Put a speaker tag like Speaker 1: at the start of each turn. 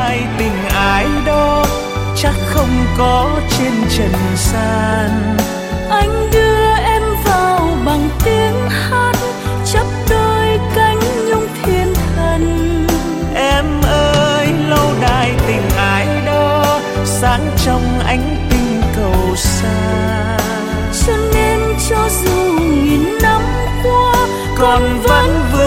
Speaker 1: đài tình ai đó chắc không có trên trần gian.
Speaker 2: Anh đưa em vào bằng tiếng hát chắp đôi cánh nhung thiên thần.
Speaker 1: Em ơi lâu đài tình ai đó sáng trong ánh tinh cầu xa.
Speaker 2: Cho nên cho dù nghìn năm qua
Speaker 1: con vẫn